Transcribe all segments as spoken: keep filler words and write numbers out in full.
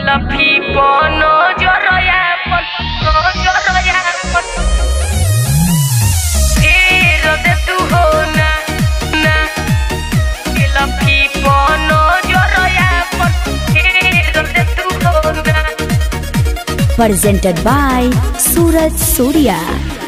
Selfie pono joroya pono joroya pono Hero de tu hona na Selfie pono joroya pono Hero de tu hona Presented by Suraj Surya.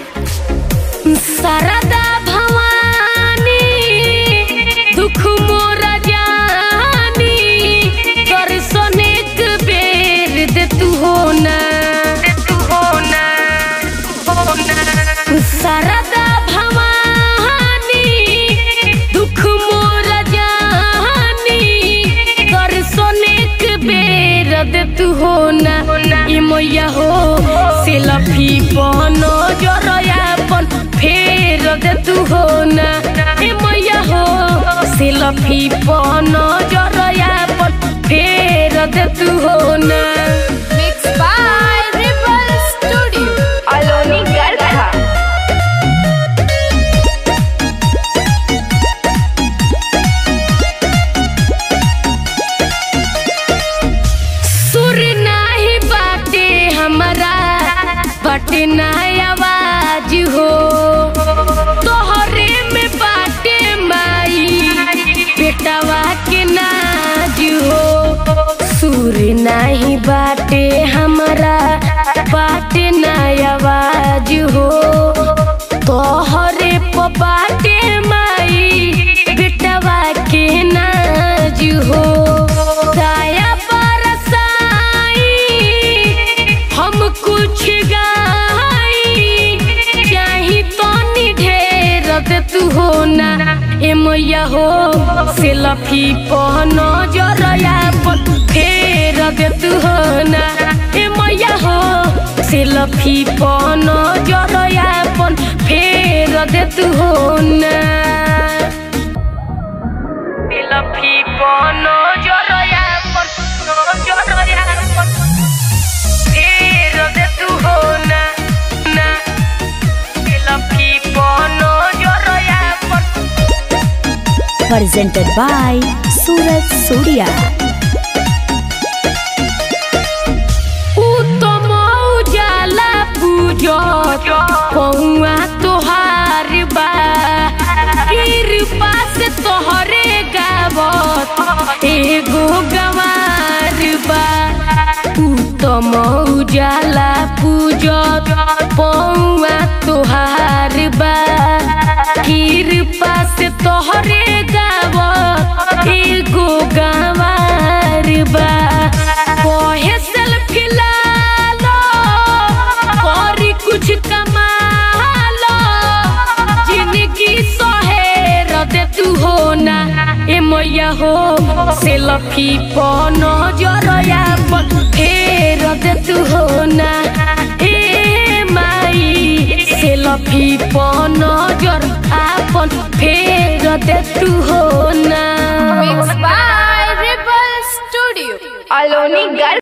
Sarada Bhavani Dukh mora jani Darsan ek ber de tu hona de tu hona hona Sarada Bhavani Dukh mora jani Darsan ek ber de tu hona e moya ho selfie pono joroya pon फेर दे तू हो ना ए मैया हो selfie पोनो जरोया पन फेर दे तू हो ना Mixed by Ripple Studio. Aloni Garkha सुर नाही बाटे हमारा बाटे ना आवाज हो तोहरे में बाटे माई बेटावा के नाज हो सुर नहीं बाटे हमारा बाटे ना आवाज हो तोहरे पे बाटे माई बेटावा के नाज हो दया बरसाई हम कुछ गाई चाही तो ढेर दे तू हो ना ए मैया हो सेल्फी पोनो जरोया पन फेर दे तू हो ना ए मैया हो सेल्फी पोनो जरोया पन फेर दे तू हो ना सेल्फी पोनो जरोया पन जरोया पन फेर दे तू हो ना ना सेल्फी पोनो जरोया पन Presented by Suraj Surya. उत्तम उजाला पूजो पहुआ तोहार बा कृपा से तोहरे गावत एगो गवार बा उत्तम उजाला पूजो पहुआ तोहार बा कृपा से तोहरे गावत एगो गवार बा कोहे सेल्फी ला लो और कुछ कमा लो जिंदगी सहेर दे तू हो ना ए मैया हो सेल्फी पोनो जरोया पन फेर दे तू हो ना ए माई सेल्फी पोनो जर आपन फेर दे तू हो